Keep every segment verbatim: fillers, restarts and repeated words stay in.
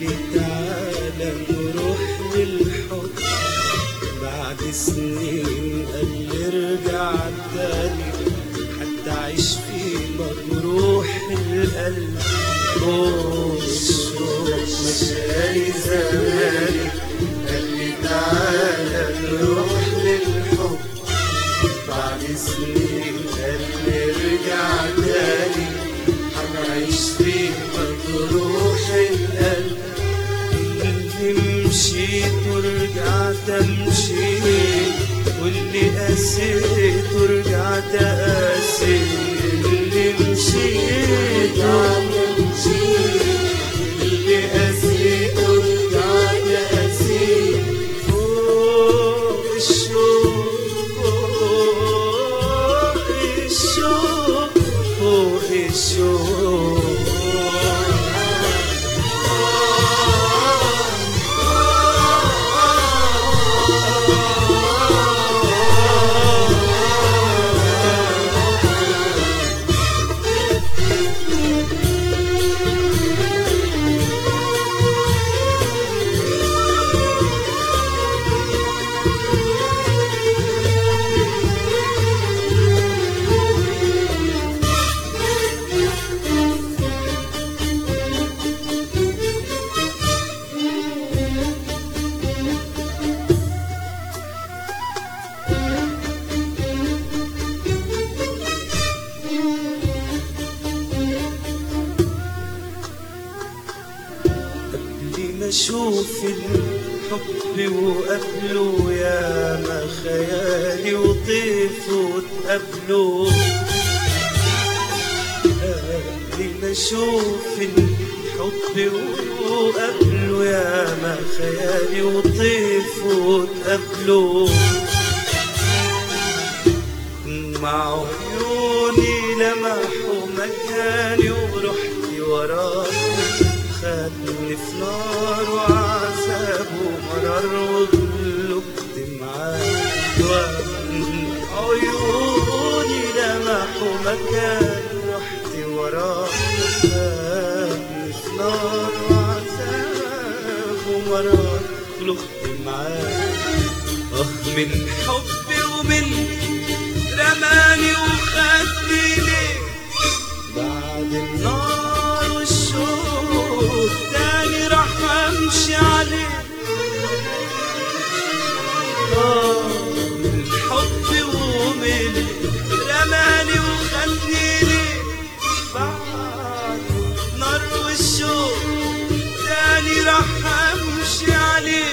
لي تعالى نروح للحب بعد سنين، قال لي ارجع تاني حتى عيش في مجروح القلب. اوه الشوق مشالي زماني، قال لي تعالى نروح للحب بعد سنين، قال لي ارجع تاني هنعيش في مجروح القلب. اللي مشيت ورجعت امشي، واللي قاسيت ورجعت اقاسي، اللي مشيت امشي، اللي قاسيت ورجعت اقاسي. فوق الشوق فوق الشوق فوق الشوق. اشوف الحب وقبله يا ما خيالي وطيف وتقابله، قبل ما اشوف الحب وقبله يا ما خيالي وطيف وتقابله. مع عيوني لمحوا مكاني ورحت وراه، خدني في نار وعذاب ومرار وغلبت معاه. عيوني لمحوا مكان رحت وراه، خدني في نار وعذاب ومرار غلبت معاه. اه من حبي ومن رماني وخدني ليه بعد النار والشوق تاني راح امشي عليه. اه من حبي ومن رماني وخدني ليه بعد النار والشوق تاني راح امشي عليه.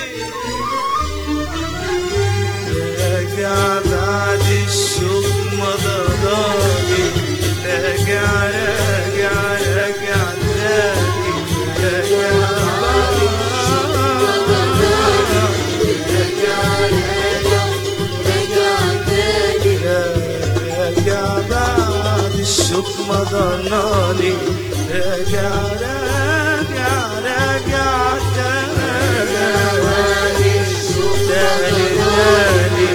راجع بعد الشوق ما ضراني، راجع راجع راجع تاني، راجع بعد الشوق ما ضراني، راجع راجع راجع تاني، راجع بعد الشوق ما ضراني، راجع راجع راجع تاني تاني تاني.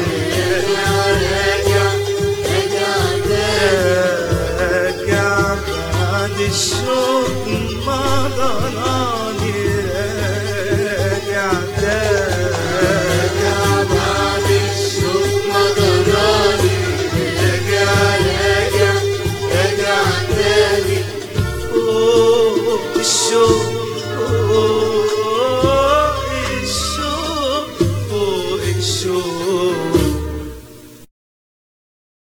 الشوق ما ضناني، راجع راجع بعد الشوق ما ضناني، راجع راجع راجع تاني. فوق الشوق فوق الشوق فوق الشوق.